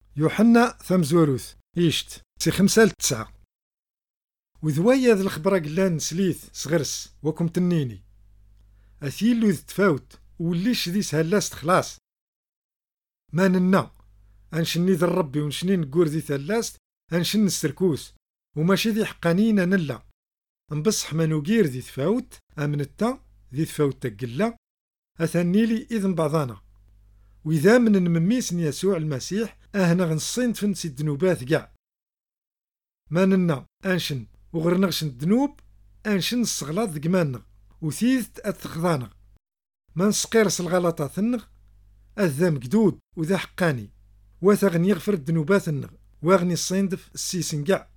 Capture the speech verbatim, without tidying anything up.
يوحنا ثمزوروث إيشت سي خمسة لتسعة. وذويا ذا الخبرة قلان سليث صغرس وكم تنيني أثيلو ذ تفاوت وليش ذي سهلاس خلاص ما ننا أنشني ذا الربي ونشني نقور ذي ثلاست أنشن السركوس وماشي ذي حقانين نلا نبصح ما نوقير ذي تفاوت أمنتا ذي تفاوت تقلا أثنيلي إذن بعضانا وإذا من نمميس يسوع المسيح أهنا غنصين تفنسي الدنوبات قاع ما ننا أنشن وغرنغشن الدنوب أنشن الصغلاط ذقمانا وثيثت أتخضانا ما نسقيرس الغلطات النغ أذا مقدود وذا حقاني وثغن يغفر الدنوبات النغ واغني الصيندف السيسنقع